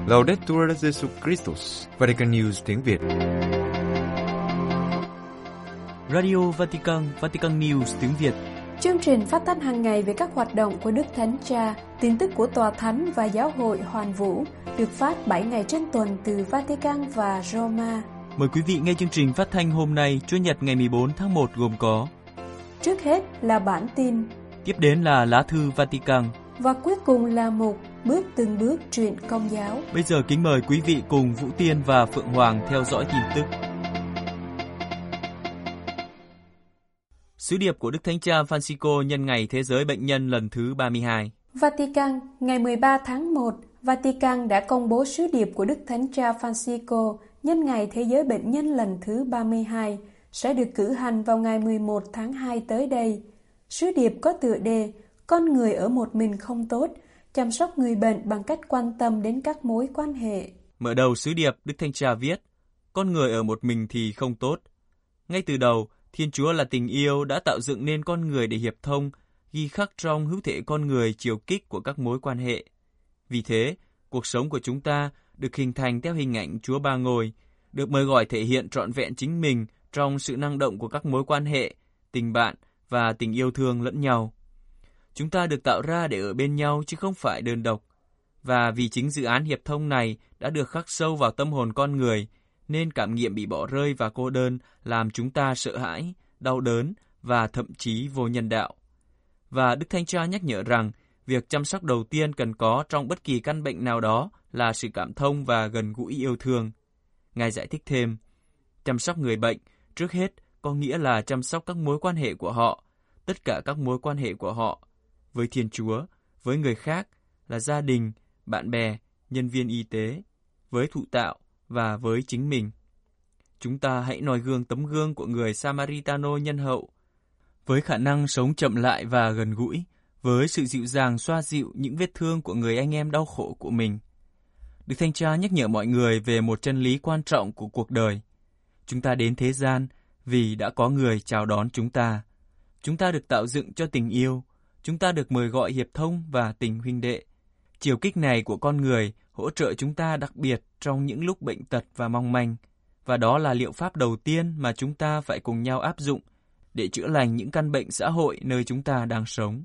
Laudetur Jesus Christus, Vatican News tiếng Việt. Radio Vatican, Vatican News tiếng Việt. Chương trình phát thanh hàng ngày về các hoạt động của Đức Thánh Cha, tin tức của Tòa Thánh và Giáo hội Hoàn Vũ, được phát 7 ngày trên tuần từ Vatican và Roma. Mời quý vị nghe chương trình phát thanh hôm nay, Chủ nhật ngày 14 tháng 1 gồm có: trước hết là bản tin, tiếp đến là lá thư Vatican, và cuối cùng là mục bước từng bước truyện Công giáo. Bây giờ kính mời quý vị cùng Vũ Tiên và Phượng Hoàng theo dõi tin tức. Sứ điệp của Đức Thánh Cha Francisco nhân ngày Thế giới Bệnh nhân lần thứ 32. Vatican, ngày 13 tháng 1, Vatican đã công bố sứ điệp của Đức Thánh Cha Francisco nhân ngày Thế giới Bệnh nhân lần thứ 32, sẽ được cử hành vào ngày 11 tháng 2 tới đây. Sứ điệp có tựa đề Con người ở một mình không tốt, chăm sóc người bệnh bằng cách quan tâm đến các mối quan hệ. Mở đầu sứ điệp, Đức Thánh Cha viết: con người ở một mình thì không tốt. Ngay từ đầu, Thiên Chúa là tình yêu đã tạo dựng nên con người để hiệp thông, ghi khắc trong hữu thể con người chiều kích của các mối quan hệ. Vì thế, cuộc sống của chúng ta được hình thành theo hình ảnh Chúa Ba Ngôi, được mời gọi thể hiện trọn vẹn chính mình trong sự năng động của các mối quan hệ, tình bạn và tình yêu thương lẫn nhau. Chúng ta được tạo ra để ở bên nhau chứ không phải đơn độc. Và vì chính dự án hiệp thông này đã được khắc sâu vào tâm hồn con người, nên cảm nghiệm bị bỏ rơi và cô đơn làm chúng ta sợ hãi, đau đớn và thậm chí vô nhân đạo. Và Đức Thánh Cha nhắc nhở rằng, việc chăm sóc đầu tiên cần có trong bất kỳ căn bệnh nào đó là sự cảm thông và gần gũi yêu thương. Ngài giải thích thêm, chăm sóc người bệnh, trước hết, có nghĩa là chăm sóc các mối quan hệ của họ, tất cả các mối quan hệ của họ, với Thiên Chúa, với người khác, là gia đình, bạn bè, nhân viên y tế, với thụ tạo và với chính mình. Chúng ta hãy noi gương tấm gương của người Samaritano nhân hậu, với khả năng sống chậm lại và gần gũi, với sự dịu dàng xoa dịu những vết thương của người anh em đau khổ của mình. Đức Thánh Cha nhắc nhở mọi người về một chân lý quan trọng của cuộc đời. Chúng ta đến thế gian vì đã có người chào đón chúng ta. Chúng ta được tạo dựng cho tình yêu. Chúng ta được mời gọi hiệp thông và tình huynh đệ. Chiều kích này của con người hỗ trợ chúng ta đặc biệt trong những lúc bệnh tật và mong manh. Và đó là liệu pháp đầu tiên mà chúng ta phải cùng nhau áp dụng để chữa lành những căn bệnh xã hội nơi chúng ta đang sống.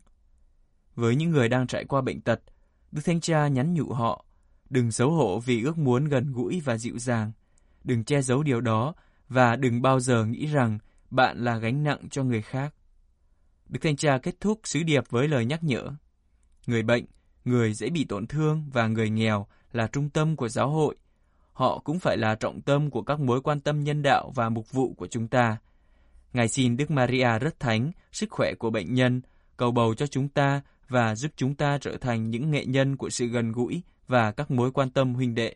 Với những người đang trải qua bệnh tật, Đức Thánh Cha nhắn nhủ họ, đừng xấu hổ vì ước muốn gần gũi và dịu dàng. Đừng che giấu điều đó và đừng bao giờ nghĩ rằng bạn là gánh nặng cho người khác. Đức Thánh Cha kết thúc sứ điệp với lời nhắc nhở. Người bệnh, người dễ bị tổn thương và người nghèo là trung tâm của giáo hội. Họ cũng phải là trọng tâm của các mối quan tâm nhân đạo và mục vụ của chúng ta. Ngài xin Đức Maria Rất Thánh, sức khỏe của bệnh nhân, cầu bầu cho chúng ta và giúp chúng ta trở thành những nghệ nhân của sự gần gũi và các mối quan tâm huynh đệ.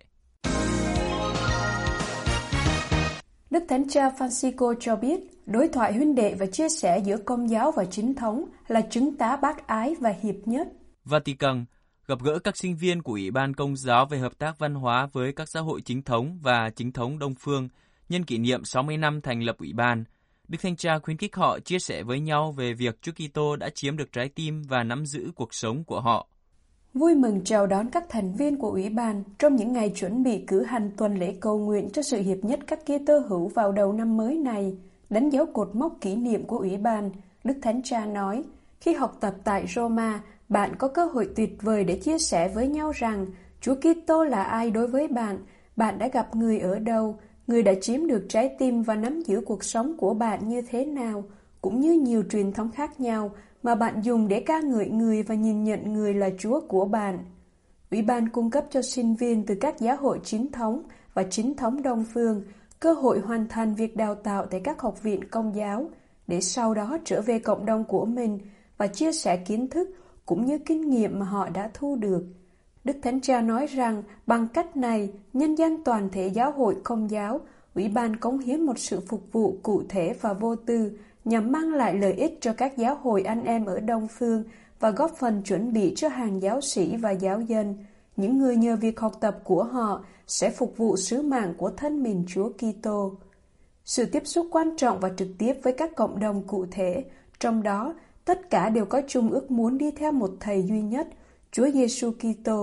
Đức Thánh Cha Francisco cho biết, đối thoại huynh đệ và chia sẻ giữa Công giáo và Chính thống là chứng tá bác ái và hiệp nhất. Vatican gặp gỡ các sinh viên của Ủy ban Công giáo về hợp tác văn hóa với các xã hội chính thống và chính thống Đông phương nhân kỷ niệm 60 năm thành lập Ủy ban. Đức Thánh Cha khuyến khích họ chia sẻ với nhau về việc Chúa Kitô đã chiếm được trái tim và nắm giữ cuộc sống của họ. Vui mừng chào đón các thành viên của Ủy ban trong những ngày chuẩn bị cử hành tuần lễ cầu nguyện cho sự hiệp nhất các Kitô hữu vào đầu năm mới này, đánh dấu cột mốc kỷ niệm của Ủy ban. Đức Thánh Cha nói, khi học tập tại Roma, bạn có cơ hội tuyệt vời để chia sẻ với nhau rằng Chúa Kitô là ai đối với bạn, bạn đã gặp người ở đâu, người đã chiếm được trái tim và nắm giữ cuộc sống của bạn như thế nào, cũng như nhiều truyền thống khác nhau mà bạn dùng để ca ngợi người và nhìn nhận người là Chúa của bạn. Ủy ban cung cấp cho sinh viên từ các giáo hội chính thống và chính thống Đông phương cơ hội hoàn thành việc đào tạo tại các học viện Công giáo, để sau đó trở về cộng đồng của mình và chia sẻ kiến thức cũng như kinh nghiệm mà họ đã thu được. Đức Thánh Cha nói rằng bằng cách này, nhân dân toàn thể giáo hội Công giáo, Ủy ban cống hiến một sự phục vụ cụ thể và vô tư nhằm mang lại lợi ích cho các giáo hội anh em ở Đông phương và góp phần chuẩn bị cho hàng giáo sĩ và giáo dân, những người nhờ việc học tập của họ sẽ phục vụ sứ mạng của thân mình Chúa Kitô. Sự tiếp xúc quan trọng và trực tiếp với các cộng đồng cụ thể, trong đó tất cả đều có chung ước muốn đi theo một Thầy duy nhất, Chúa Giêsu Kitô,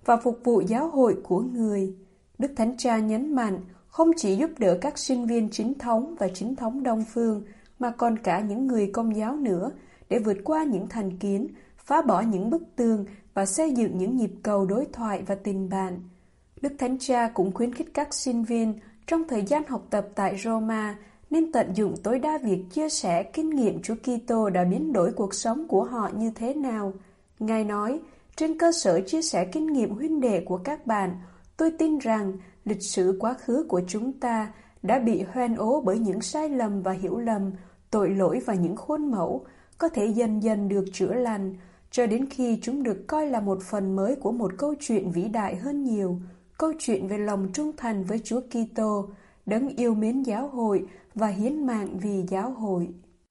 và phục vụ giáo hội của người. Đức Thánh Cha nhấn mạnh không chỉ giúp đỡ các sinh viên chính thống và chính thống Đông phương, mà còn cả những người Công giáo nữa, để vượt qua những thành kiến, phá bỏ những bức tường và xây dựng những nhịp cầu đối thoại và tình bạn. Đức Thánh Cha cũng khuyến khích các sinh viên trong thời gian học tập tại Roma nên tận dụng tối đa việc chia sẻ kinh nghiệm Chúa Kitô đã biến đổi cuộc sống của họ như thế nào. Ngài nói, trên cơ sở chia sẻ kinh nghiệm huynh đệ của các bạn, tôi tin rằng lịch sử quá khứ của chúng ta đã bị hoen ố bởi những sai lầm và hiểu lầm, tội lỗi và những khuôn mẫu, có thể dần dần được chữa lành, cho đến khi chúng được coi là một phần mới của một câu chuyện vĩ đại hơn nhiều, câu chuyện về lòng trung thành với Chúa Kitô, đấng yêu mến giáo hội và hiến mạng vì giáo hội.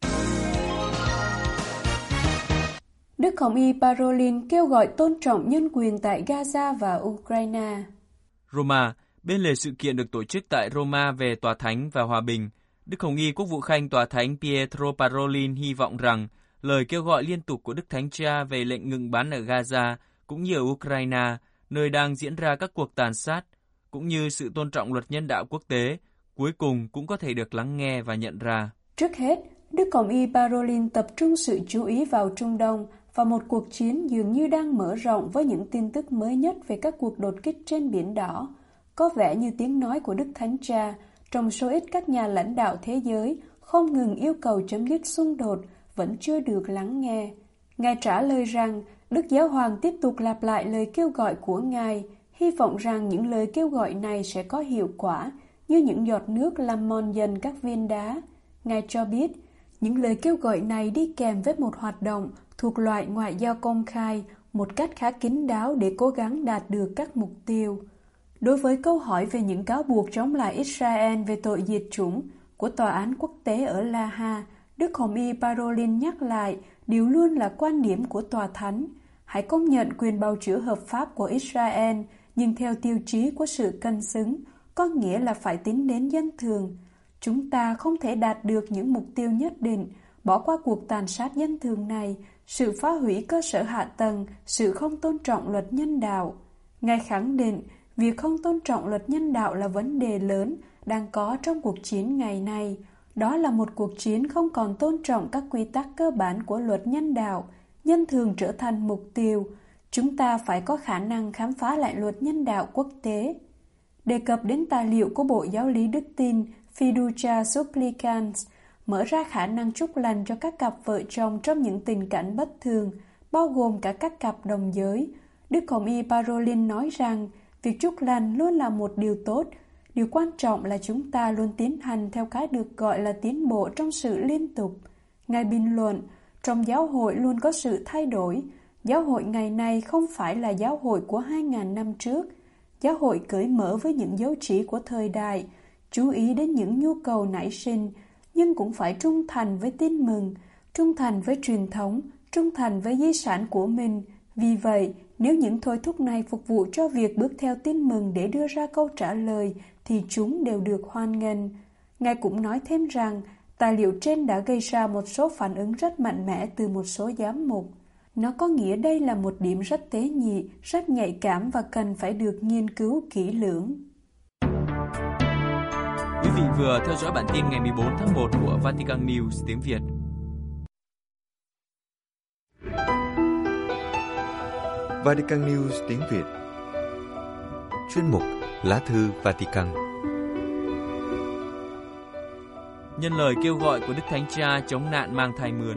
Đức Hồng Y Parolin kêu gọi tôn trọng nhân quyền tại Gaza và Ukraine. Roma, bên lề sự kiện được tổ chức tại Roma về Tòa Thánh và Hòa bình, Đức Hồng Y Quốc vụ Khanh Tòa Thánh Pietro Parolin hy vọng rằng lời kêu gọi liên tục của Đức Thánh Cha về lệnh ngừng bắn ở Gaza cũng như ở Ukraine, nơi đang diễn ra các cuộc tàn sát, cũng như sự tôn trọng luật nhân đạo quốc tế, cuối cùng cũng có thể được lắng nghe và nhận ra. Trước hết, Đức Hồng Y Parolin tập trung sự chú ý vào Trung Đông và một cuộc chiến dường như đang mở rộng với những tin tức mới nhất về các cuộc đột kích trên Biển Đỏ. Có vẻ như tiếng nói của Đức Thánh Cha trong số ít các nhà lãnh đạo thế giới không ngừng yêu cầu chấm dứt xung đột vẫn chưa được lắng nghe. Ngài trả lời rằng Đức Giáo Hoàng tiếp tục lặp lại lời kêu gọi của Ngài, hy vọng rằng những lời kêu gọi này sẽ có hiệu quả như những giọt nước làm mòn dần các viên đá. Ngài cho biết, những lời kêu gọi này đi kèm với một hoạt động thuộc loại ngoại giao công khai, một cách khá kín đáo để cố gắng đạt được các mục tiêu. Đối với câu hỏi về những cáo buộc chống lại Israel về tội diệt chủng của Tòa án Quốc tế ở La Ha, Đức Hồng Y Parolin nhắc lại điều luôn là quan điểm của Tòa Thánh. Hãy công nhận quyền bào chữa hợp pháp của Israel, nhưng theo tiêu chí của sự cân xứng, có nghĩa là phải tính đến dân thường. Chúng ta không thể đạt được những mục tiêu nhất định, bỏ qua cuộc tàn sát dân thường này, sự phá hủy cơ sở hạ tầng, sự không tôn trọng luật nhân đạo. Ngài khẳng định, việc không tôn trọng luật nhân đạo là vấn đề lớn đang có trong cuộc chiến ngày nay. Đó là một cuộc chiến không còn tôn trọng các quy tắc cơ bản của luật nhân đạo, nhân thường trở thành mục tiêu. Chúng ta phải có khả năng khám phá lại luật nhân đạo quốc tế. Đề cập đến tài liệu của Bộ Giáo lý Đức Tin Fiducia Supplicans, mở ra khả năng chúc lành cho các cặp vợ chồng trong những tình cảnh bất thường, bao gồm cả các cặp đồng giới. Đức Hồng Y Parolin nói rằng, việc chúc lành luôn là một điều tốt. Điều quan trọng là chúng ta luôn tiến hành theo cái được gọi là tiến bộ trong sự liên tục. Ngài bình luận, trong giáo hội luôn có sự thay đổi. Giáo hội ngày nay không phải là giáo hội của 2.000 năm trước. Giáo hội cởi mở với những dấu chỉ của thời đại, chú ý đến những nhu cầu nảy sinh, nhưng cũng phải trung thành với tin mừng, trung thành với truyền thống, trung thành với di sản của mình. Vì vậy, nếu những thôi thúc này phục vụ cho việc bước theo tin mừng để đưa ra câu trả lời, thì chúng đều được hoan nghênh. Ngài cũng nói thêm rằng, tài liệu trên đã gây ra một số phản ứng rất mạnh mẽ từ một số giám mục. Nó có nghĩa đây là một điểm rất tế nhị, rất nhạy cảm và cần phải được nghiên cứu kỹ lưỡng. Quý vị vừa theo dõi bản tin ngày 14 tháng 1 của Vatican News tiếng Việt. Vatican News tiếng Việt. Chuyên mục Lá thư Vatican. Nhân lời kêu gọi của Đức Thánh Cha chống nạn mang thai mướn.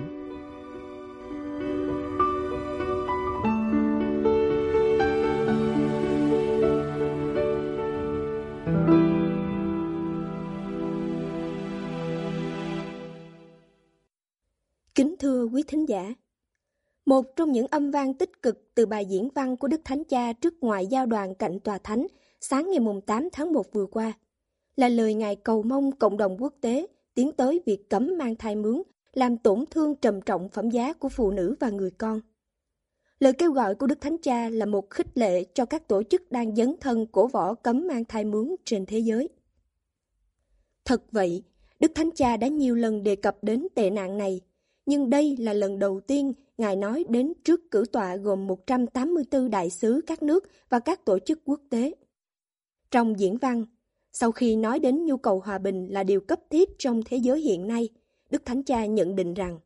Kính thưa quý thính giả, một trong những âm vang tích cực từ bài diễn văn của Đức Thánh Cha trước ngoại giao đoàn cạnh Tòa Thánh sáng ngày 8 tháng 1 vừa qua là lời Ngài cầu mong cộng đồng quốc tế tiến tới việc cấm mang thai mướn làm tổn thương trầm trọng phẩm giá của phụ nữ và người con. Lời kêu gọi của Đức Thánh Cha là một khích lệ cho các tổ chức đang dấn thân cổ võ cấm mang thai mướn trên thế giới. Thật vậy, Đức Thánh Cha đã nhiều lần đề cập đến tệ nạn này, nhưng đây là lần đầu tiên Ngài nói đến trước cử tọa gồm 184 đại sứ các nước và các tổ chức quốc tế. Trong diễn văn, sau khi nói đến nhu cầu hòa bình là điều cấp thiết trong thế giới hiện nay, Đức Thánh Cha nhận định rằng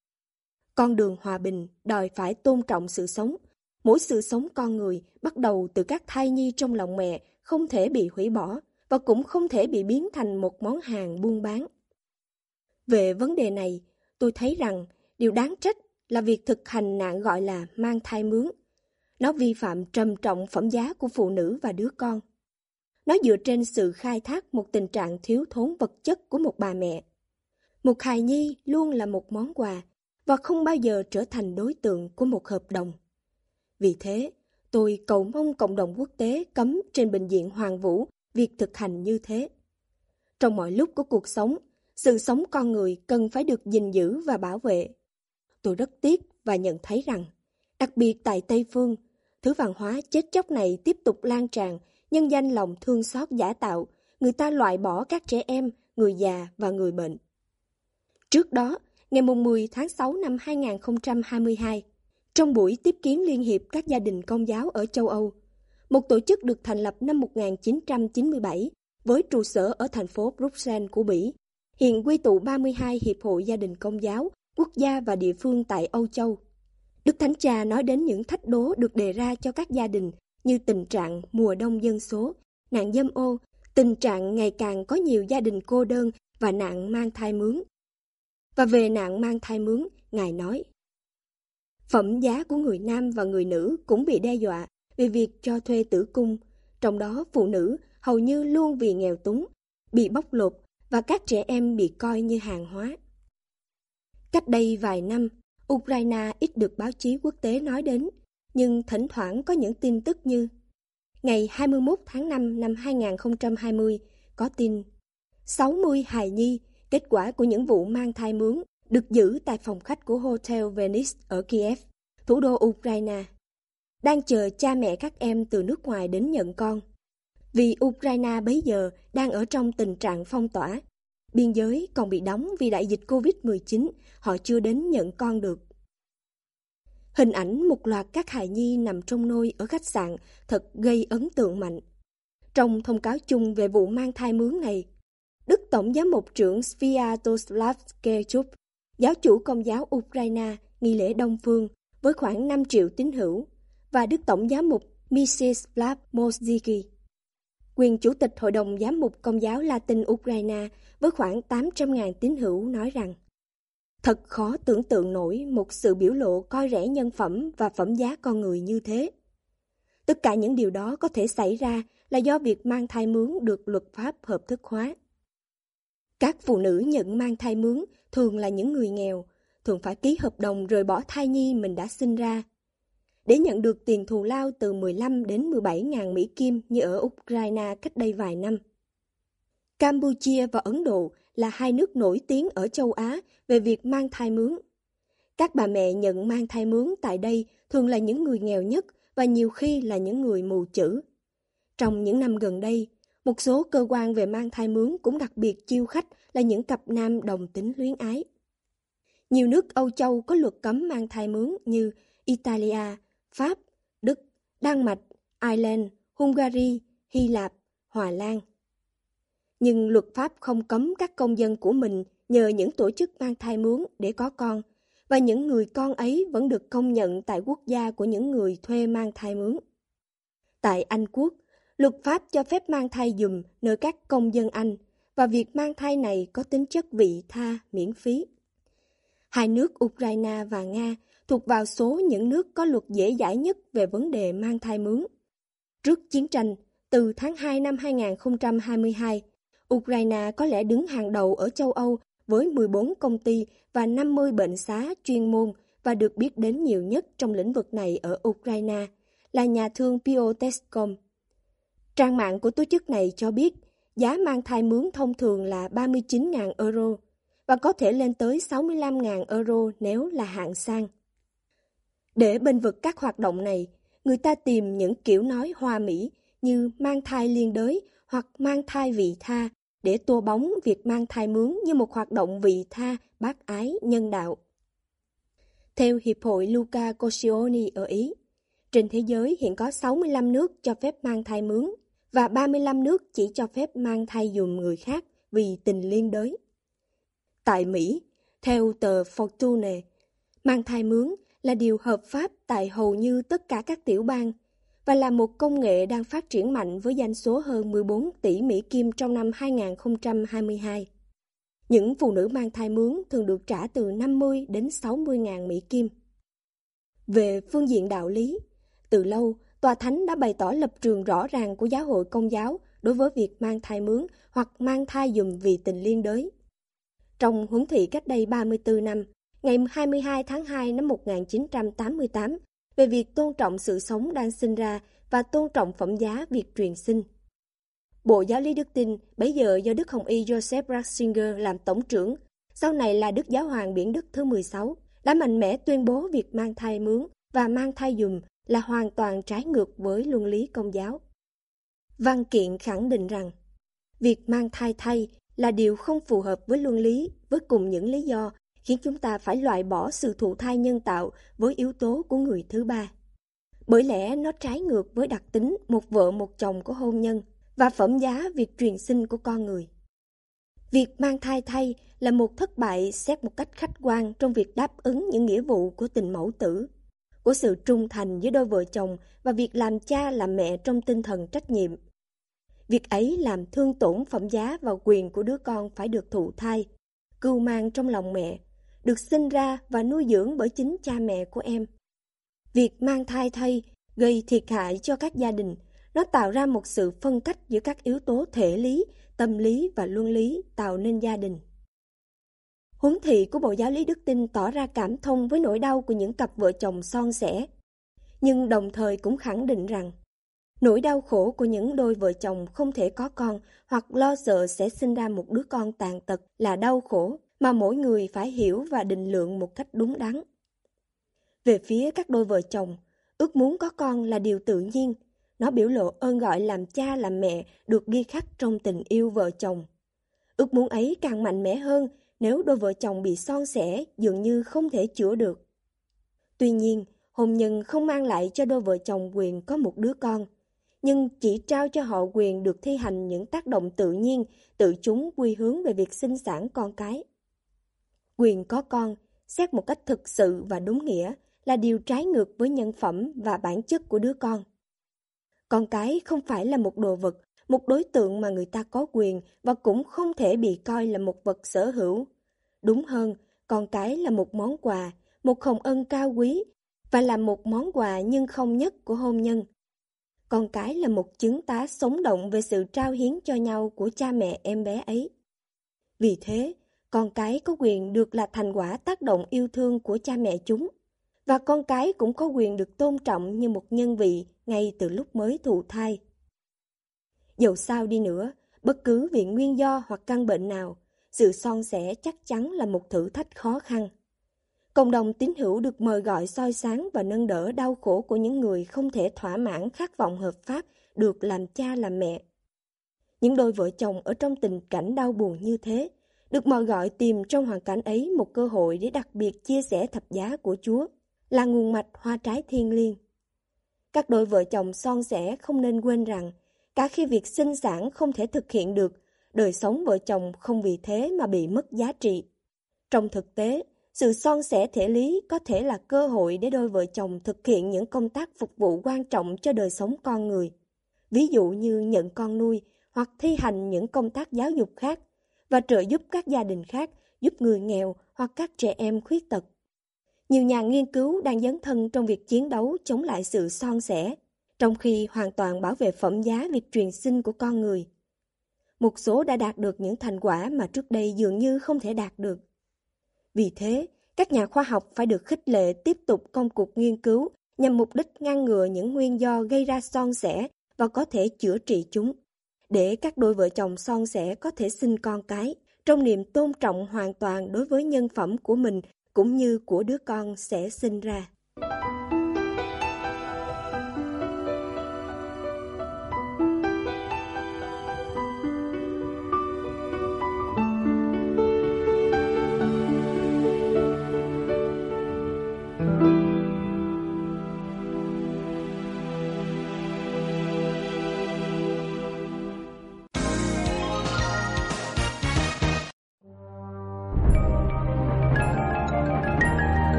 con đường hòa bình đòi phải tôn trọng sự sống. Mỗi sự sống con người bắt đầu từ các thai nhi trong lòng mẹ không thể bị hủy bỏ và cũng không thể bị biến thành một món hàng buôn bán. Về vấn đề này, tôi thấy rằng điều đáng trách là việc thực hành nạn gọi là mang thai mướn. Nó vi phạm trầm trọng phẩm giá của phụ nữ và đứa con. Nó dựa trên sự khai thác một tình trạng thiếu thốn vật chất của một bà mẹ. Một hài nhi luôn là một món quà và không bao giờ trở thành đối tượng của một hợp đồng. Vì thế, tôi cầu mong cộng đồng quốc tế cấm trên bệnh viện Hoàng Vũ việc thực hành như thế. Trong mọi lúc của cuộc sống, sự sống con người cần phải được gìn giữ và bảo vệ. Tôi rất tiếc và nhận thấy rằng, đặc biệt tại Tây Phương, thứ văn hóa chết chóc này tiếp tục lan tràn, nhân danh lòng thương xót giả tạo, người ta loại bỏ các trẻ em, người già và người bệnh. Trước đó, ngày 10 tháng 6 năm 2022, trong buổi tiếp kiến Liên hiệp các gia đình Công giáo ở châu Âu, một tổ chức được thành lập năm 1997 với trụ sở ở thành phố Bruxelles của Bỉ, hiện quy tụ 32 hiệp hội gia đình Công giáo, quốc gia và địa phương tại Âu Châu. Đức Thánh Cha nói đến những thách đố được đề ra cho các gia đình như tình trạng mùa đông dân số, nạn dâm ô, tình trạng ngày càng có nhiều gia đình cô đơn và nạn mang thai mướn. Và về nạn mang thai mướn, Ngài nói, phẩm giá của người nam và người nữ cũng bị đe dọa vì việc cho thuê tử cung, trong đó phụ nữ hầu như luôn vì nghèo túng, bị bóc lột và các trẻ em bị coi như hàng hóa. Cách đây vài năm, Ukraine ít được báo chí quốc tế nói đến, nhưng thỉnh thoảng có những tin tức như ngày 21 tháng 5 năm 2020 có tin 60 hài nhi, kết quả của những vụ mang thai mướn, được giữ tại phòng khách của Hotel Venice ở Kiev, thủ đô Ukraine, đang chờ cha mẹ các em từ nước ngoài đến nhận con. Vì Ukraine bấy giờ đang ở trong tình trạng phong tỏa, biên giới còn bị đóng vì đại dịch Covid-19, họ chưa đến nhận con được. Hình ảnh một loạt các hài nhi nằm trong nôi ở khách sạn thật gây ấn tượng mạnh. Trong thông cáo chung về vụ mang thai mướn này, Đức Tổng giám mục trưởng Sviatoslav Kechuk, giáo chủ Công giáo Ukraine, nghi lễ Đông Phương với khoảng 5 triệu tín hữu, và Đức Tổng giám mục Mstislav Moszycki, quyền chủ tịch Hội đồng Giám mục Công giáo Latin Ukraine với khoảng 800.000 tín hữu nói rằng thật khó tưởng tượng nổi một sự biểu lộ coi rẻ nhân phẩm và phẩm giá con người như thế. Tất cả những điều đó có thể xảy ra là do việc mang thai mướn được luật pháp hợp thức hóa. Các phụ nữ nhận mang thai mướn thường là những người nghèo, thường phải ký hợp đồng rời bỏ thai nhi mình đã sinh ra. Để nhận được tiền thù lao từ 15 đến 17.000 Mỹ Kim như ở Ukraine cách đây vài năm. Campuchia và Ấn Độ là hai nước nổi tiếng ở châu Á về việc mang thai mướn. Các bà mẹ nhận mang thai mướn tại đây thường là những người nghèo nhất và nhiều khi là những người mù chữ. Trong những năm gần đây, một số cơ quan về mang thai mướn cũng đặc biệt chiêu khách là những cặp nam đồng tính luyến ái. Nhiều nước Âu Châu có luật cấm mang thai mướn như Italia, Pháp, Đức, Đan Mạch, Ireland, Hungary, Hy Lạp, Hòa Lan. Nhưng luật pháp không cấm các công dân của mình nhờ những tổ chức mang thai mướn để có con, và những người con ấy vẫn được công nhận tại quốc gia của những người thuê mang thai mướn. Tại Anh Quốc, luật pháp cho phép mang thai giùm nơi các công dân Anh, và việc mang thai này có tính chất vị tha, miễn phí. Hai nước Ukraine và Nga thuộc vào số những nước có luật dễ dãi nhất về vấn đề mang thai mướn. Trước chiến tranh, từ tháng 2 năm 2022, Ukraine có lẽ đứng hàng đầu ở châu Âu với 14 công ty và 50 bệnh xá chuyên môn và được biết đến nhiều nhất trong lĩnh vực này ở Ukraine là nhà thương Biotescom. Trang mạng của tổ chức này cho biết giá mang thai mướn thông thường là 39.000 euro và có thể lên tới 65.000 euro nếu là hạng sang. Để bênh vực các hoạt động này, người ta tìm những kiểu nói hoa mỹ như mang thai liên đới hoặc mang thai vị tha để tô bóng việc mang thai mướn như một hoạt động vị tha, bác ái, nhân đạo. Theo Hiệp hội Luca Coscioni ở Ý, trên thế giới hiện có 65 nước cho phép mang thai mướn và 35 nước chỉ cho phép mang thai dùm người khác vì tình liên đới. Tại Mỹ, theo tờ Fortune, mang thai mướn là điều hợp pháp tại hầu như tất cả các tiểu bang và là một công nghệ đang phát triển mạnh với doanh số hơn 14 tỷ Mỹ Kim trong năm 2022. Những phụ nữ mang thai mướn thường được trả từ 50 đến 60 ngàn Mỹ Kim. Về phương diện đạo lý, từ lâu, Tòa Thánh đã bày tỏ lập trường rõ ràng của Giáo hội Công giáo đối với việc mang thai mướn hoặc mang thai dùm vì tình liên đới. Trong huấn thị cách đây 34 năm, ngày 22 tháng 2 năm 1988, về việc tôn trọng sự sống đang sinh ra và tôn trọng phẩm giá việc truyền sinh. Bộ Giáo lý Đức Tin, bấy giờ do Đức Hồng Y Joseph Ratzinger làm tổng trưởng, sau này là Đức Giáo hoàng Biển Đức thứ 16, đã mạnh mẽ tuyên bố việc mang thai mướn và mang thai dùm là hoàn toàn trái ngược với luân lý Công giáo. Văn kiện khẳng định rằng, việc mang thai thay là điều không phù hợp với luân lý với cùng những lý do khiến chúng ta phải loại bỏ sự thụ thai nhân tạo với yếu tố của người thứ ba. Bởi lẽ nó trái ngược với đặc tính một vợ một chồng của hôn nhân và phẩm giá việc truyền sinh của con người. Việc mang thai thay là một thất bại xét một cách khách quan trong việc đáp ứng những nghĩa vụ của tình mẫu tử, của sự trung thành giữa đôi vợ chồng và việc làm cha làm mẹ trong tinh thần trách nhiệm. Việc ấy làm thương tổn phẩm giá và quyền của đứa con phải được thụ thai, cưu mang trong lòng mẹ, được sinh ra và nuôi dưỡng bởi chính cha mẹ của em. Việc mang thai thay gây thiệt hại cho các gia đình. Nó tạo ra một sự phân cách giữa các yếu tố thể lý, tâm lý và luân lý tạo nên gia đình. Huấn thị của Bộ Giáo lý Đức Tin tỏ ra cảm thông với nỗi đau của những cặp vợ chồng son sẻ, nhưng đồng thời cũng khẳng định rằng nỗi đau khổ của những đôi vợ chồng không thể có con hoặc lo sợ sẽ sinh ra một đứa con tàn tật là đau khổ mà mỗi người phải hiểu và định lượng một cách đúng đắn. Về phía các đôi vợ chồng, ước muốn có con là điều tự nhiên. Nó biểu lộ ơn gọi làm cha làm mẹ được ghi khắc trong tình yêu vợ chồng. Ước muốn ấy càng mạnh mẽ hơn nếu đôi vợ chồng bị son sẻ dường như không thể chữa được. Tuy nhiên, hôn nhân không mang lại cho đôi vợ chồng quyền có một đứa con, nhưng chỉ trao cho họ quyền được thi hành những tác động tự nhiên, tự chúng quy hướng về việc sinh sản con cái. Quyền có con, xét một cách thực sự và đúng nghĩa, là điều trái ngược với nhân phẩm và bản chất của đứa con. Con cái không phải là một đồ vật, một đối tượng mà người ta có quyền và cũng không thể bị coi là một vật sở hữu. Đúng hơn, con cái là một món quà, một hồng ân cao quý và là một món quà nhưng không nhất của hôn nhân. Con cái là một chứng tá sống động về sự trao hiến cho nhau của cha mẹ em bé ấy. Vì thế, con cái có quyền được là thành quả tác động yêu thương của cha mẹ chúng. Và con cái cũng có quyền được tôn trọng như một nhân vị ngay từ lúc mới thụ thai. Dẫu sao đi nữa, bất cứ vì nguyên do hoặc căn bệnh nào, sự son sẻ chắc chắn là một thử thách khó khăn. Cộng đồng tín hữu được mời gọi soi sáng và nâng đỡ đau khổ của những người không thể thỏa mãn khát vọng hợp pháp được làm cha làm mẹ. Những đôi vợ chồng ở trong tình cảnh đau buồn như thế, được mời gọi tìm trong hoàn cảnh ấy một cơ hội để đặc biệt chia sẻ thập giá của Chúa, là nguồn mạch hoa trái thiêng liêng. Các đôi vợ chồng son sẻ không nên quên rằng, cả khi việc sinh sản không thể thực hiện được, đời sống vợ chồng không vì thế mà bị mất giá trị. Trong thực tế, sự son sẻ thể lý có thể là cơ hội để đôi vợ chồng thực hiện những công tác phục vụ quan trọng cho đời sống con người, ví dụ như nhận con nuôi hoặc thi hành những công tác giáo dục khác, và trợ giúp các gia đình khác, giúp người nghèo hoặc các trẻ em khuyết tật. Nhiều nhà nghiên cứu đang dấn thân trong việc chiến đấu chống lại sự son sẻ, trong khi hoàn toàn bảo vệ phẩm giá việc truyền sinh của con người. Một số đã đạt được những thành quả mà trước đây dường như không thể đạt được. Vì thế, các nhà khoa học phải được khích lệ tiếp tục công cuộc nghiên cứu nhằm mục đích ngăn ngừa những nguyên do gây ra son sẻ và có thể chữa trị chúng, để các đôi vợ chồng son sẻ có thể sinh con cái trong niềm tôn trọng hoàn toàn đối với nhân phẩm của mình cũng như của đứa con sẽ sinh ra.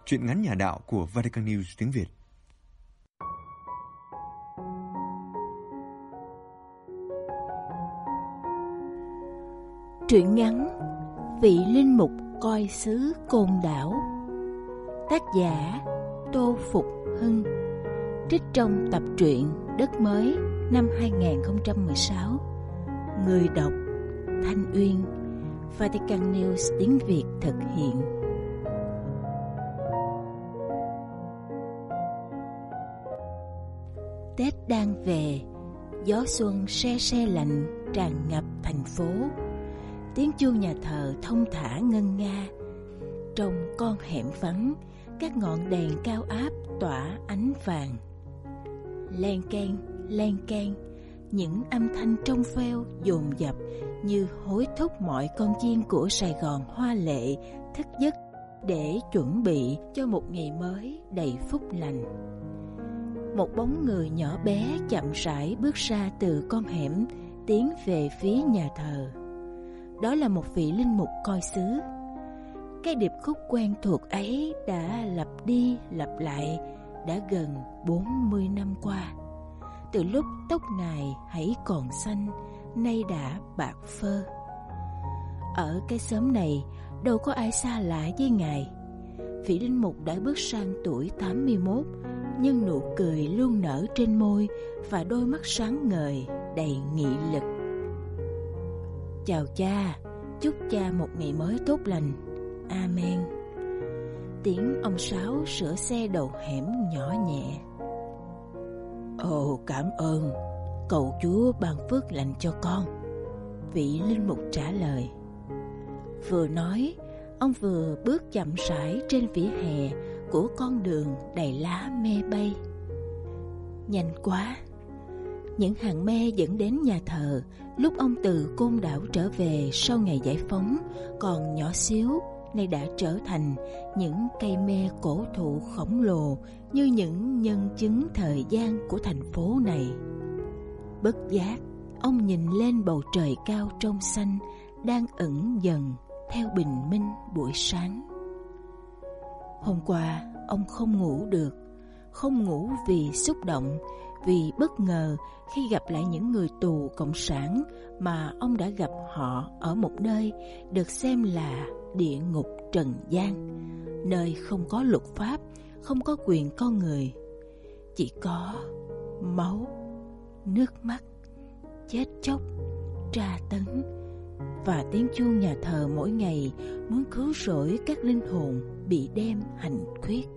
Truyện ngắn nhà đạo của Vatican News tiếng Việt. Truyện ngắn Vị Linh Mục Coi Xứ Côn Đảo. Tác giả Tô Phục Hưng. Trích trong tập truyện Đất Mới năm 2016. Người đọc Thanh Uyên. Vatican News tiếng Việt thực hiện. Tết đang về, gió xuân se se lạnh tràn ngập thành phố. Tiếng chuông nhà thờ thông thả ngân nga. Trong con hẻm vắng, các ngọn đèn cao áp tỏa ánh vàng. Len keng, những âm thanh trong veo dồn dập như hối thúc mọi con chiên của Sài Gòn hoa lệ thức giấc để chuẩn bị cho một ngày mới đầy phúc lành. Một bóng người nhỏ bé chậm rãi bước ra từ con hẻm, tiến về phía nhà thờ. Đó là một vị linh mục coi xứ. Cái điệp khúc quen thuộc ấy đã lặp đi lặp lại đã gần 40 năm qua. Từ lúc tóc Ngài hãy còn xanh, nay đã bạc phơ. Ở cái xóm này đâu có ai xa lạ với Ngài. Vị linh mục đã bước sang tuổi 81, nhưng nụ cười luôn nở trên môi và đôi mắt sáng ngời đầy nghị lực. Chào cha, chúc cha một ngày mới tốt lành. Amen. Tiếng ông Sáu sửa xe đầu hẻm nhỏ nhẹ. Ồ, cảm ơn, cầu Chúa ban phước lành cho con, vị linh mục trả lời. Vừa nói, ông vừa bước chậm rãi trên vỉa hè của con đường đầy lá me bay. Nhanh quá. Những hàng me dẫn đến nhà thờ lúc ông từ Côn Đảo trở về sau ngày giải phóng còn nhỏ xíu, nay đã trở thành những cây me cổ thụ khổng lồ như những nhân chứng thời gian của thành phố này. Bất giác, ông nhìn lên bầu trời cao trong xanh đang ẩn dần theo bình minh buổi sáng. Hôm qua, ông không ngủ được, không ngủ vì xúc động, vì bất ngờ khi gặp lại những người tù cộng sản mà ông đã gặp họ ở một nơi được xem là địa ngục trần gian, nơi không có luật pháp, không có quyền con người, chỉ có máu, nước mắt, chết chóc, tra tấn và tiếng chuông nhà thờ mỗi ngày muốn cứu rỗi các linh hồn bị đem hành khuyết.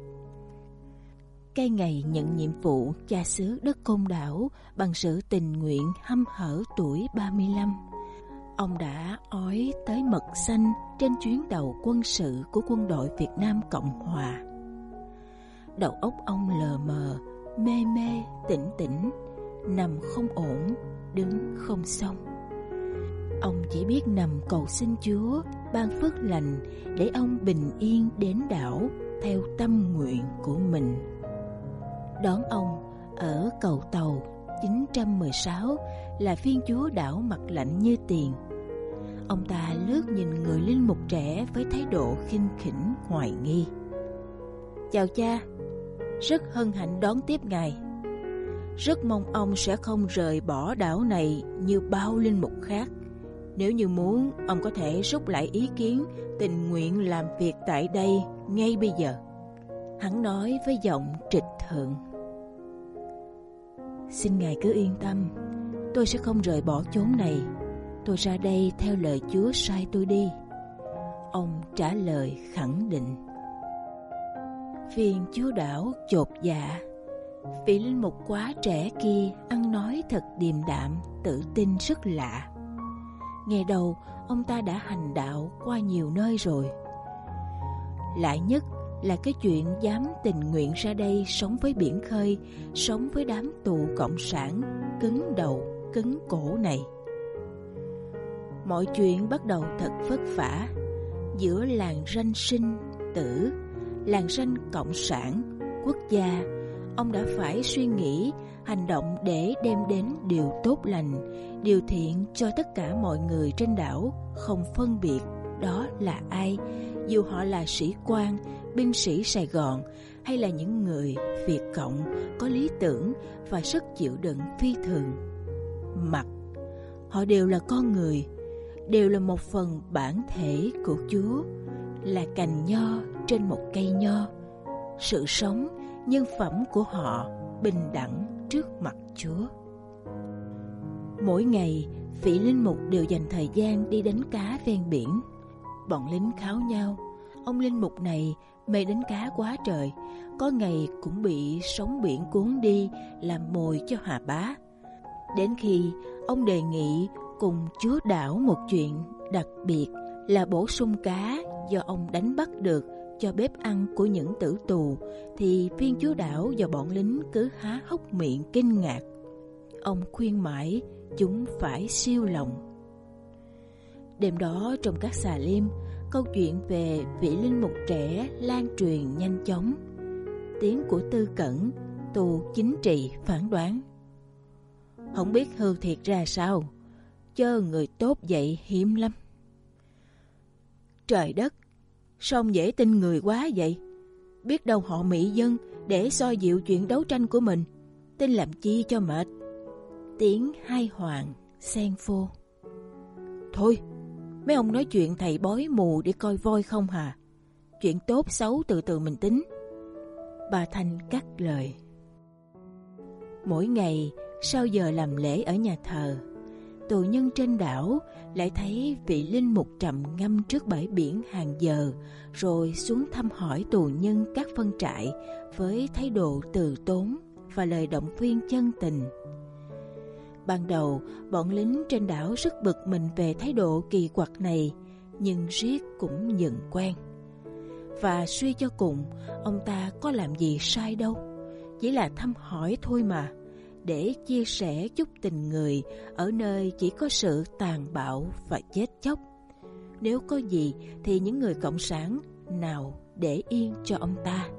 Cái ngày nhận nhiệm vụ cha xứ đất Côn Đảo bằng sự tình nguyện hăm hở tuổi 35, ông đã ói tới mật xanh trên chuyến tàu quân sự của quân đội Việt Nam Cộng Hòa. Đầu óc ông lờ mờ, mê mê, tỉnh, nằm không ổn, đứng không xong. Ông chỉ biết nằm cầu xin Chúa ban phước lành để ông bình yên đến đảo theo tâm nguyện của mình. Đón ông ở cầu tàu 916 là Thiên Chúa đảo mặt lạnh như tiền. Ông ta lướt nhìn người linh mục trẻ với thái độ khinh khỉnh hoài nghi. Chào cha, rất hân hạnh đón tiếp ngài. Rất mong ông sẽ không rời bỏ đảo này như bao linh mục khác. Nếu như muốn, ông có thể rút lại ý kiến tình nguyện làm việc tại đây ngay bây giờ. Hắn nói với giọng trịch thượng. Xin ngài cứ yên tâm, tôi sẽ không rời bỏ chốn này. Tôi ra đây theo lời Chúa sai tôi đi. Ông trả lời khẳng định. Viên chúa đảo chột dạ. Vị linh mục quá trẻ kia ăn nói thật điềm đạm, tự tin rất lạ. Nghe đầu, ông ta đã hành đạo qua nhiều nơi rồi. Lạ nhất là cái chuyện dám tình nguyện ra đây sống với biển khơi, sống với đám tù cộng sản cứng đầu, cứng cổ này. Mọi chuyện bắt đầu thật vất vả. Giữa làng ranh sinh tử, làng ranh cộng sản, quốc gia, ông đã phải suy nghĩ, hành động để đem đến điều tốt lành, điều thiện cho tất cả mọi người trên đảo, không phân biệt đó là ai, dù họ là sĩ quan, binh sĩ Sài Gòn hay là những người Việt Cộng có lý tưởng và sức chịu đựng phi thường. Mặc, họ đều là con người, đều là một phần bản thể của Chúa, là cành nho trên một cây nho. Sự sống, nhân phẩm của họ bình đẳng trước mặt Chúa. Mỗi ngày, vị linh mục đều dành thời gian đi đánh cá ven biển. Bọn lính kháo nhau, ông linh mục này mê đánh cá quá trời, có ngày cũng bị sóng biển cuốn đi làm mồi cho Hà Bá. Đến khi ông đề nghị cùng chúa đảo một chuyện đặc biệt là bổ sung cá do ông đánh bắt được cho bếp ăn của những tử tù, thì viên chúa đảo và bọn lính cứ há hốc miệng kinh ngạc. Ông khuyên mãi chúng phải siêu lòng. Đêm đó trong các xà lim, câu chuyện về vị linh mục trẻ lan truyền nhanh chóng. Tiếng của Tư Cẩn, tù chính trị phản đoán: không biết hư thiệt ra sao, chớ người tốt vậy hiếm lắm. Trời đất, sao ông dễ tin người quá vậy? Biết đâu họ mỹ dân để soi dịu chuyện đấu tranh của mình, tin làm chi cho mệt. Tiếng hai hoàng xen vô: thôi, mấy ông nói chuyện thầy bói mù để coi voi không hả? Chuyện tốt xấu từ từ mình tính. Bà Thanh cắt lời. Mỗi ngày sau giờ làm lễ ở nhà thờ, tù nhân trên đảo lại thấy vị linh mục trầm ngâm trước bãi biển hàng giờ, rồi xuống thăm hỏi tù nhân các phân trại với thái độ từ tốn và lời động viên chân tình. Ban đầu, bọn lính trên đảo rất bực mình về thái độ kỳ quặc này, nhưng riết cũng dần quen. Và suy cho cùng, ông ta có làm gì sai đâu, chỉ là thăm hỏi thôi mà, để chia sẻ chút tình người ở nơi chỉ có sự tàn bạo và chết chóc. Nếu có gì thì những người cộng sản nào để yên cho ông ta.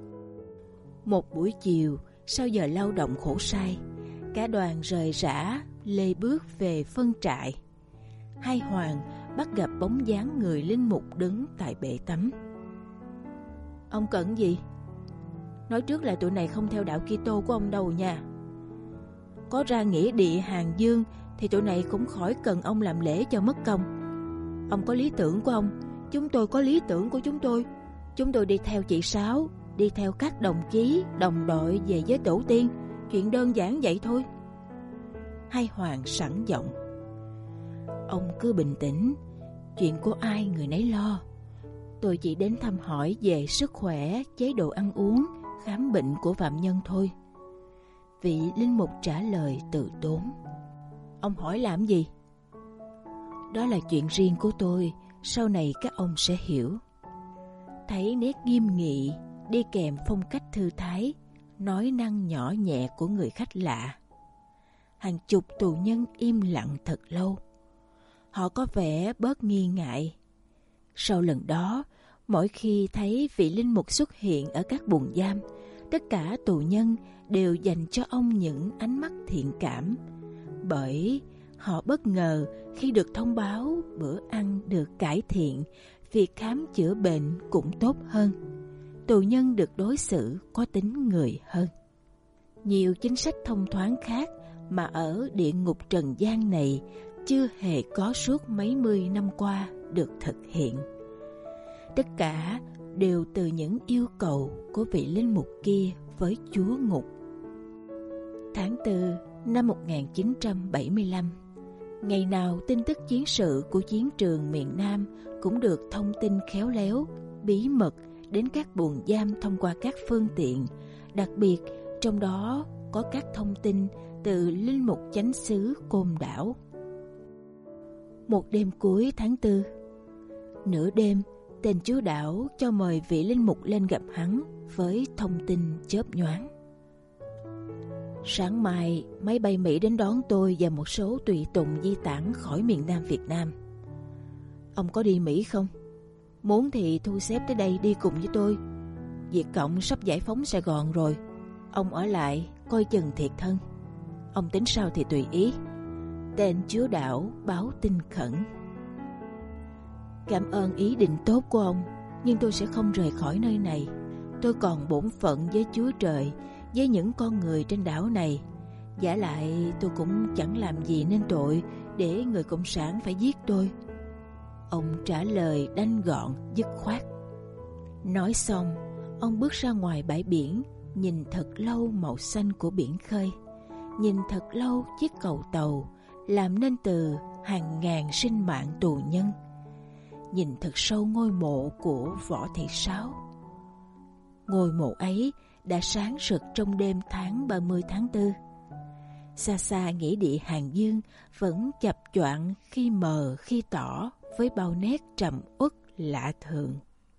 Một buổi chiều, sau giờ lao động khổ sai, cả đoàn rời rã lê bước về phân trại. Hai hoàng bắt gặp bóng dáng người linh mục đứng tại bể tắm. Ông cần gì? Nói trước là tụi này không theo đạo Kitô của ông đâu nha. Có ra nghĩa địa Hàng Dương thì tụi này cũng khỏi cần ông làm lễ cho mất công. Ông có lý tưởng của ông, chúng tôi có lý tưởng của chúng tôi. Chúng tôi đi theo chị Sáu, đi theo các đồng chí, đồng đội về với tổ tiên. Chuyện đơn giản vậy thôi. Hai hoàng sẵn giọng: ông cứ bình tĩnh, chuyện của ai người nấy lo. Tôi chỉ đến thăm hỏi về sức khỏe, chế độ ăn uống, khám bệnh của phạm nhân thôi. Vị linh mục trả lời từ tốn. Ông hỏi làm gì? Đó là chuyện riêng của tôi, sau này các ông sẽ hiểu. Thấy nét nghiêm nghị đi kèm phong cách thư thái, nói năng nhỏ nhẹ của người khách lạ, hàng chục tù nhân im lặng thật lâu. Họ có vẻ bớt nghi ngại. Sau lần đó, mỗi khi thấy vị linh mục xuất hiện ở các buồng giam, tất cả tù nhân đều dành cho ông những ánh mắt thiện cảm, bởi họ bất ngờ khi được thông báo bữa ăn được cải thiện, việc khám chữa bệnh cũng tốt hơn, tù nhân được đối xử có tính người hơn. Nhiều chính sách thông thoáng khác mà ở địa ngục trần gian này chưa hề có suốt mấy mươi năm qua được thực hiện. Tất cả đều từ những yêu cầu của vị linh mục kia với Chúa Ngục. Tháng 4 năm 1975, ngày nào tin tức chiến sự của chiến trường miền Nam cũng được thông tin khéo léo, bí mật đến các buồng giam thông qua các phương tiện, đặc biệt trong đó có các thông tin từ linh mục chánh xứ Côn Đảo. Một đêm cuối tháng 4, nửa đêm, tên chúa đảo cho mời vị linh mục lên gặp hắn với thông tin chớp nhoáng. Sáng mai, máy bay Mỹ đến đón tôi và một số tùy tùng di tản khỏi miền Nam Việt Nam. Ông có đi Mỹ không? Muốn thì thu xếp tới đây đi cùng với tôi. Việt Cộng sắp giải phóng Sài Gòn rồi. Ông ở lại coi chừng thiệt thân. Ông tính sao thì tùy ý. Tên chúa đảo báo tin khẩn. Cảm ơn ý định tốt của ông, nhưng tôi sẽ không rời khỏi nơi này. Tôi còn bổn phận với Chúa Trời, với những con người trên đảo này. Vả lại tôi cũng chẳng làm gì nên tội để người cộng sản phải giết tôi. Ông trả lời đanh gọn, dứt khoát. Nói xong, ông bước ra ngoài bãi biển, nhìn thật lâu màu xanh của biển khơi, nhìn thật lâu chiếc cầu tàu làm nên từ hàng ngàn sinh mạng tù nhân, nhìn thật sâu ngôi mộ của Võ Thị Sáu. Ngôi mộ ấy đã sáng rực trong đêm tháng 30 tháng 4. Xa xa nghĩa địa Hàng Dương vẫn chập choạng khi mờ khi tỏ với bao nét trầm uất lạ thường.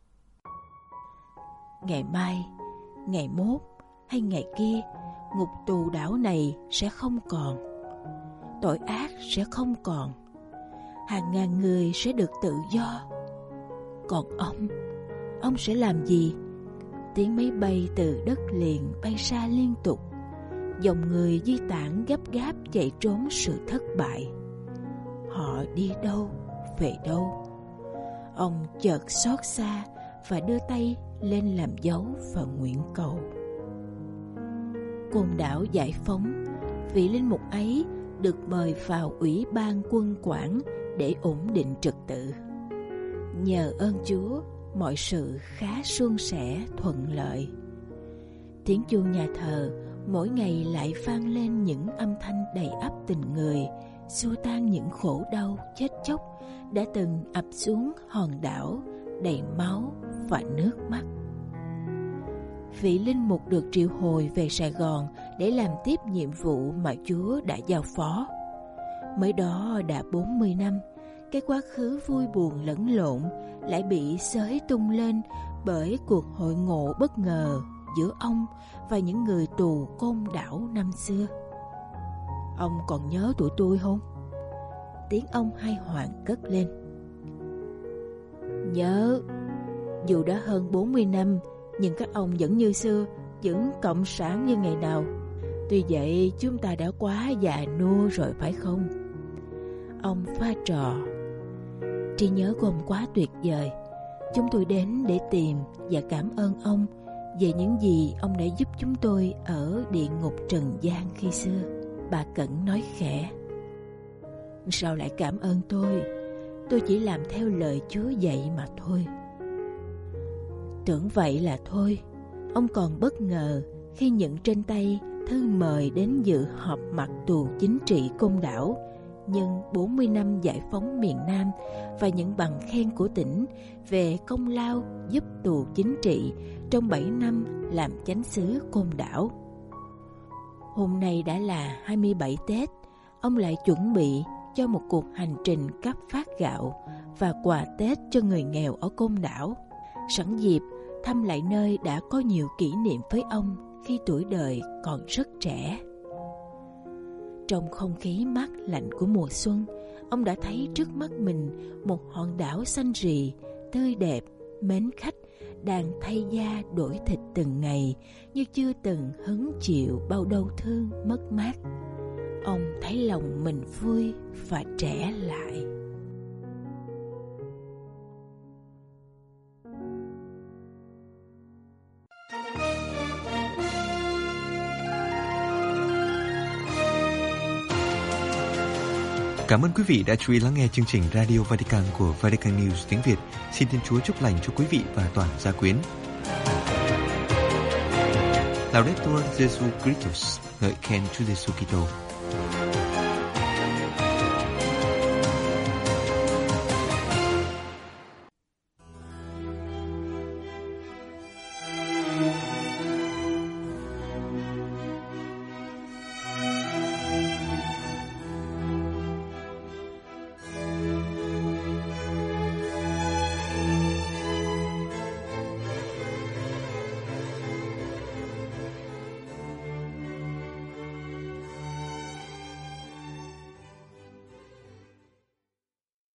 Ngày mai, ngày mốt hay ngày kia, ngục tù đảo này sẽ không còn. Tội ác sẽ không còn. Hàng ngàn người sẽ được tự do. Còn ông sẽ làm gì? Tiếng máy bay từ đất liền bay xa liên tục. Dòng người di tản gấp gáp chạy trốn sự thất bại. Họ đi đâu, về đâu? Ông chợt xót xa và đưa tay lên làm dấu và nguyện cầu. Côn Đảo giải phóng, vị linh mục ấy được mời vào Ủy ban Quân quản để ổn định trật tự. Nhờ ơn Chúa, mọi sự khá suôn sẻ, thuận lợi. Tiếng chuông nhà thờ mỗi ngày lại vang lên những âm thanh đầy ắp tình người, xua tan những khổ đau chết chóc đã từng ập xuống hòn đảo đầy máu và nước mắt. Vị linh mục được triệu hồi về Sài Gòn để làm tiếp nhiệm vụ mà Chúa đã giao phó. Mới đó đã 40 năm, cái quá khứ vui buồn lẫn lộn lại bị xới tung lên bởi cuộc hội ngộ bất ngờ giữa ông và những người tù Côn Đảo năm xưa. Ông còn nhớ tụi tôi không? Tiếng ông hai hoàng cất lên. Nhớ. Dù đã hơn 40 năm, nhưng các ông vẫn như xưa, vẫn cộng sản như ngày nào. Tuy vậy chúng ta đã quá già nua rồi phải không? Ông pha trò. Trí nhớ của ông quá tuyệt vời. Chúng tôi đến để tìm và cảm ơn ông về những gì ông đã giúp chúng tôi ở địa ngục trần gian khi xưa. Bà Cẩn nói khẽ. Sao lại cảm ơn tôi? Tôi chỉ làm theo lời Chúa dạy mà thôi. Tưởng vậy là thôi. Ông còn bất ngờ khi nhận trên tay thư mời đến dự họp mặt tù chính trị Côn Đảo nhân 40 năm giải phóng miền Nam và những bằng khen của tỉnh về công lao giúp tù chính trị trong 7 năm làm chánh xứ Côn Đảo. Hôm nay đã là 27 Tết, ông lại chuẩn bị cho một cuộc hành trình cấp phát gạo và quà Tết cho người nghèo ở Côn Đảo, sẵn dịp thăm lại nơi đã có nhiều kỷ niệm với ông khi tuổi đời còn rất trẻ. Trong không khí mát lạnh của mùa xuân, ông đã thấy trước mắt mình một hòn đảo xanh rì, tươi đẹp, mến khách, đang thay da đổi thịt từng ngày như chưa từng hứng chịu bao đau thương mất mát. Ông thấy lòng mình vui và trẻ lại. Cảm ơn quý vị đã chú ý lắng nghe chương trình Radio Vatican của Vatican News tiếng Việt. Xin Thiên Chúa chúc lành cho quý vị và toàn gia quyến. Laudetur Jesu Christus, ngợi khen Chúa Giêsu Kitô.